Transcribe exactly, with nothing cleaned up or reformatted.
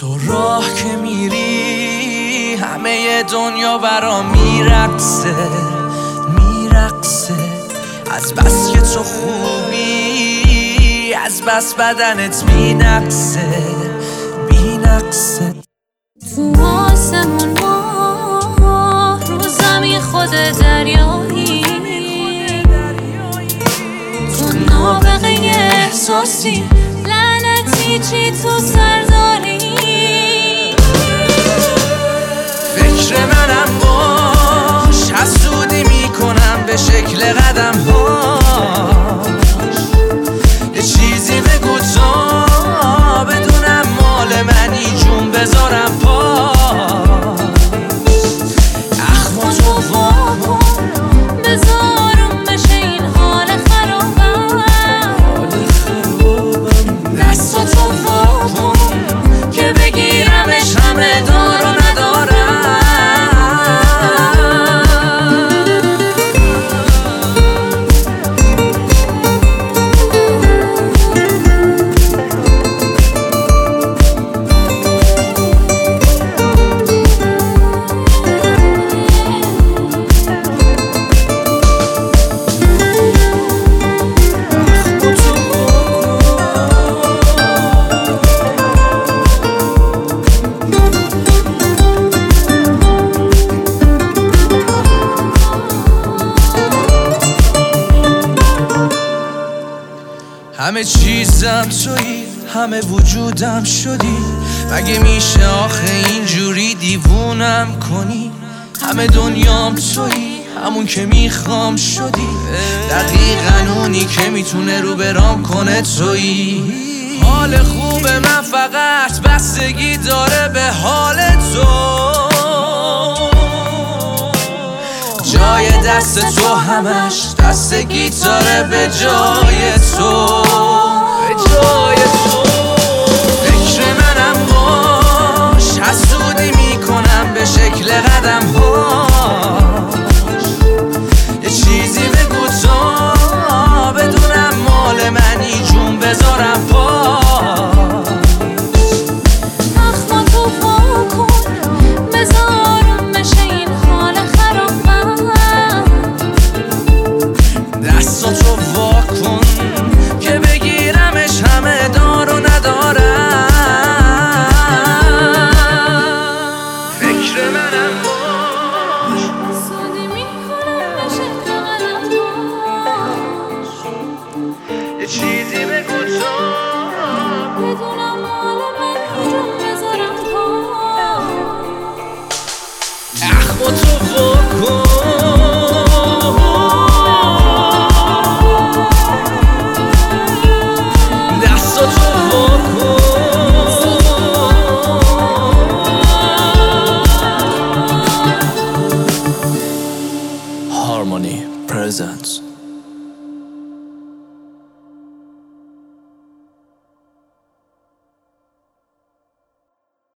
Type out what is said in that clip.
تو راه که میری همه دنیا برا میرقصه میرقصه از بس که تو خوبی، از بس بدنت بینقصه بینقصه. تو آسمون ماه، رو زمین خود دریایی، تو نابغه احساسی، لعنتی چی تو سرداری. فکر منم باش، حسودی میکنم به شکل قدم هاش. یه چیزی بگو تا بدونم مال منی، جون بذارم پاش. اخما تو واکن بذارم بشه این حال خرابم، دستاتو واکن که بگیرمش همه دار و ندارم. همه چیزم تویی، همه وجودم شدی. مگه میشه آخه اینجوری دیوونم کنی؟ همه دنیام تویی، همون که میخوام شدی. دقیقاً اونی که میتونه رو برام کنه تویی. حال خوب من فقط بستگی داره به حال تو. جای دست تو همش دست گیتاره به جای تو، به جای تو. فکر منم باش، حسودی میکنم به شکل قدم هاش. یه چیزی بگو تا بدونم مال منی، جون بذارم پاش. اخما تو واکن بذارم بشه این حال خرابم، دستاتو واکن که بگیرمش همه دار و ندارم. فکر منم باش، حسودی میکنم به شکل قدم هاش. یه چیزی بگو تا بدونم مال من، جون بذارم پاش. اخما تو واکن، دستاتو واکن. Harmony presents